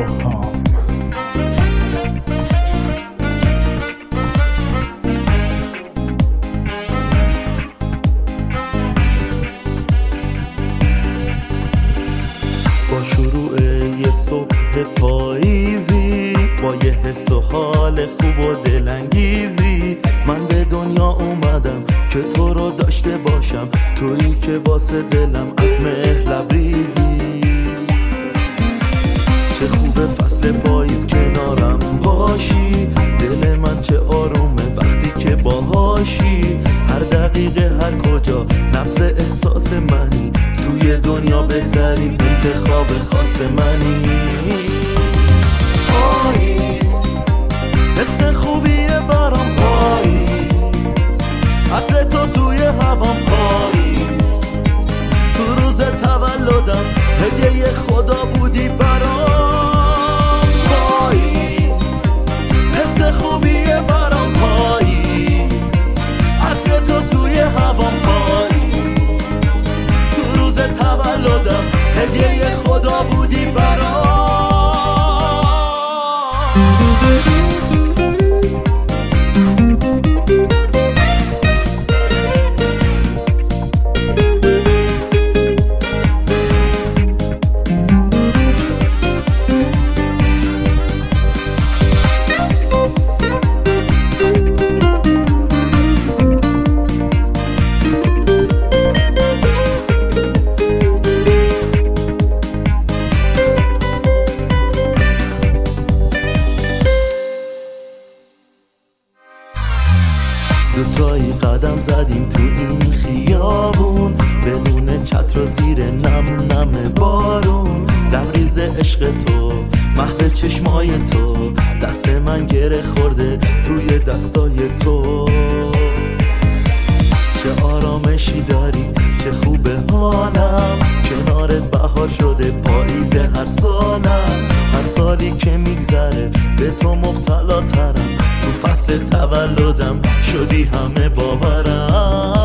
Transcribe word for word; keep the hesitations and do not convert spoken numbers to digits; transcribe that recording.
سوهام. با شروع یه صبح پاییزی، با یه حس و حال خوب و دلانگیزی، من به دنیا اومدم که تو رو داشته باشم، تویی که واسه دلم از مهر لبریزی. چه خوبه فصل پاییز کنارم باشی، دل من چه آرومه وقتی که باهاشی. هر دقیقه هر کجا نبض احساس منی، توی دنیا بهترین انتخاب خاص منی. پاییز حس خوبیه برام، پاییز عطر تو توی هوام، پاییز تو روز تولدم هدیه خدا بودی برام. پاییز حس خوبیه برام، پاییز عطر تو توی هوام، پاییز تو روز تولدم هدیه خدا بودی برام. دوتایی قدم زدیم تو این خیابون، بدون چتر و زیر نم نم بارون. لبریز عشق تو، محو چشمای تو، دست من گره خورده توی دستای تو. چه آرامشی داری، چه خوبه حالم، کنارت بهار شده پاییز هر سالم. هر سالی که میگذره به تو مبتلا ترم، تو فصل تولدم شدی همه باورم.